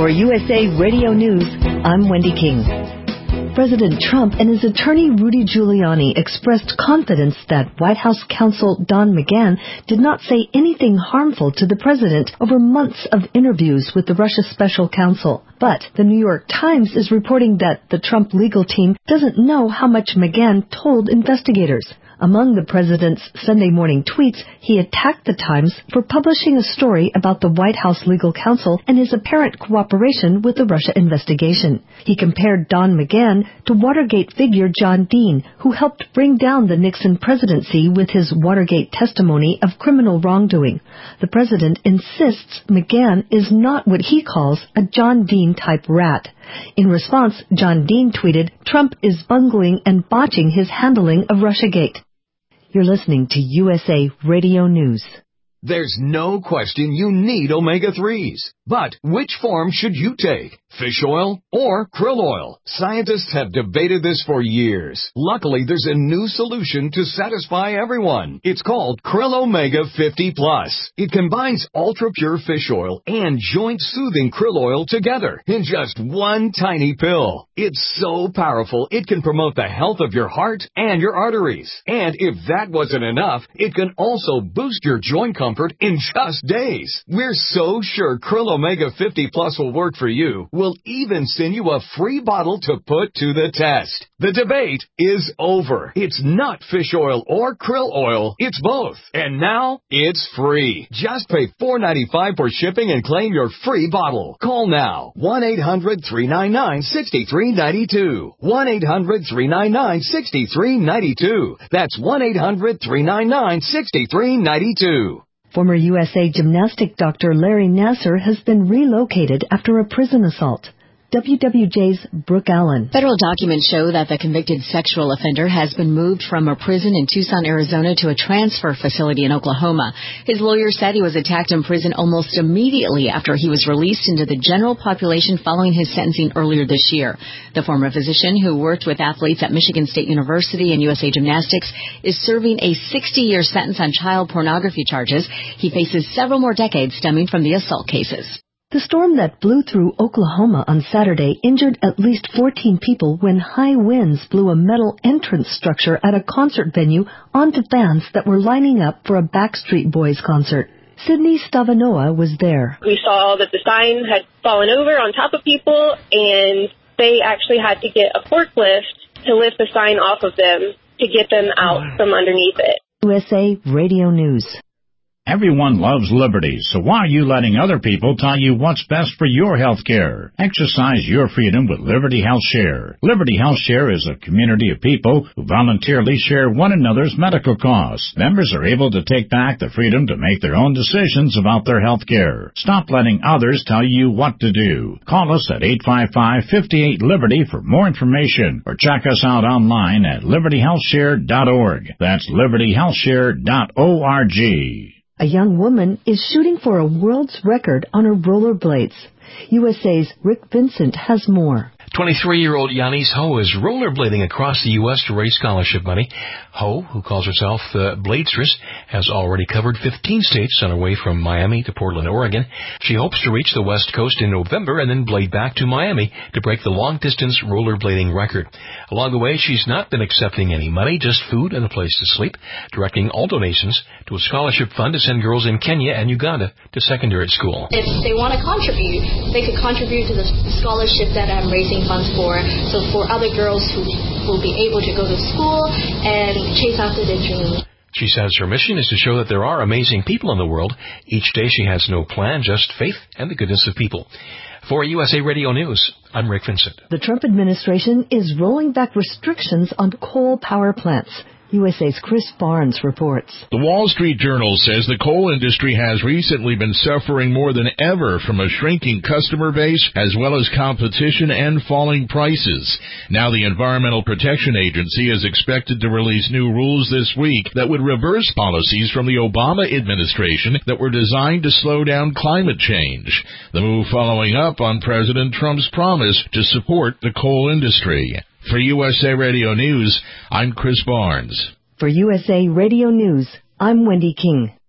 For USA Radio News, I'm Wendy King. President Trump and his attorney Rudy Giuliani expressed confidence that White House counsel Don McGahn did not say anything harmful to the president over months of interviews with the Russia special counsel. But the New York Times is reporting that the Trump legal team doesn't know how much McGahn told investigators. Among the president's Sunday morning tweets, he attacked the Times for publishing a story about the White House legal counsel and his apparent cooperation with the Russia investigation. He compared Don McGahn to Watergate figure John Dean, who helped bring down the Nixon presidency with his Watergate testimony of criminal wrongdoing. The president insists McGahn is not what he calls a John Dean-type rat. In response, John Dean tweeted, "Trump is bungling and botching his handling of Russiagate." You're listening to USA Radio News. There's no question you need omega-3s. But which form should you take? Fish oil or krill oil? Scientists have debated this for years. Luckily, there's a new solution to satisfy everyone. It's called Krill Omega 50 Plus. It combines ultra-pure fish oil and joint-soothing krill oil together in just one tiny pill. It's so powerful, it can promote the health of your heart and your arteries. And if that wasn't enough, it can also boost your joint comfort in just days. We're so sure Krill Omega 50 Plus will work for you. We'll even send you a free bottle to put to the test. The debate is over. It's not fish oil or krill oil. It's both. And now it's free. Just pay $4.95 for shipping and claim your free bottle. Call now. 1-800-399-6392. 1-800-399-6392. That's 1-800-399-6392. Former USA gymnastic doctor Larry Nassar has been relocated after a prison assault. WWJ's Brooke Allen. Federal documents show that the convicted sexual offender has been moved from a prison in Tucson, Arizona to a transfer facility in Oklahoma. His lawyer said he was attacked in prison almost immediately after he was released into the general population following his sentencing earlier this year. The former physician who worked with athletes at Michigan State University and USA Gymnastics is serving a 60-year sentence on child pornography charges. He faces several more decades stemming from the assault cases. The storm that blew through Oklahoma on Saturday injured at least 14 people when high winds blew a metal entrance structure at a concert venue onto fans that were lining up for a Backstreet Boys concert. Sydney Stavanoa was there. We saw that the sign had fallen over on top of people, and they actually had to get a forklift to lift the sign off of them to get them out from underneath it. USA Radio News. Everyone loves liberty, so why are you letting other people tell you what's best for your health care? Exercise your freedom with Liberty Health Share. Liberty Health Share is a community of people who voluntarily share one another's medical costs. Members are able to take back the freedom to make their own decisions about their health care. Stop letting others tell you what to do. Call us at 855-58-LIBERTY for more information, or check us out online at libertyhealthshare.org. That's libertyhealthshare.org. A young woman is shooting for a world's record on her rollerblades. USA's Rick Vincent has more. 23-year-old Yanis Ho is rollerblading across the U.S. to raise scholarship money. Ho, who calls herself the Bladestress, has already covered 15 states on her way from Miami to Portland, Oregon. She hopes to reach the West Coast in November and then blade back to Miami to break the long-distance rollerblading record. Along the way, she's not been accepting any money, just food and a place to sleep, directing all donations to a scholarship fund to send girls in Kenya and Uganda to secondary school. If they want to contribute, they could contribute to the scholarship that I'm raising funds for, so for other girls who will be able to go to school and chase after their dreams. She says her mission is to show that there are amazing people in the world. Each day she has no plan, just faith and the goodness of people. For USA Radio News, I'm Rick Vincent. The Trump administration is rolling back restrictions on coal power plants. USA's Chris Barnes reports. The Wall Street Journal says the coal industry has recently been suffering more than ever from a shrinking customer base as well as competition and falling prices. Now the Environmental Protection Agency is expected to release new rules this week that would reverse policies from the Obama administration that were designed to slow down climate change. The move following up on President Trump's promise to support the coal industry. For USA Radio News, I'm Chris Barnes. For USA Radio News, I'm Wendy King.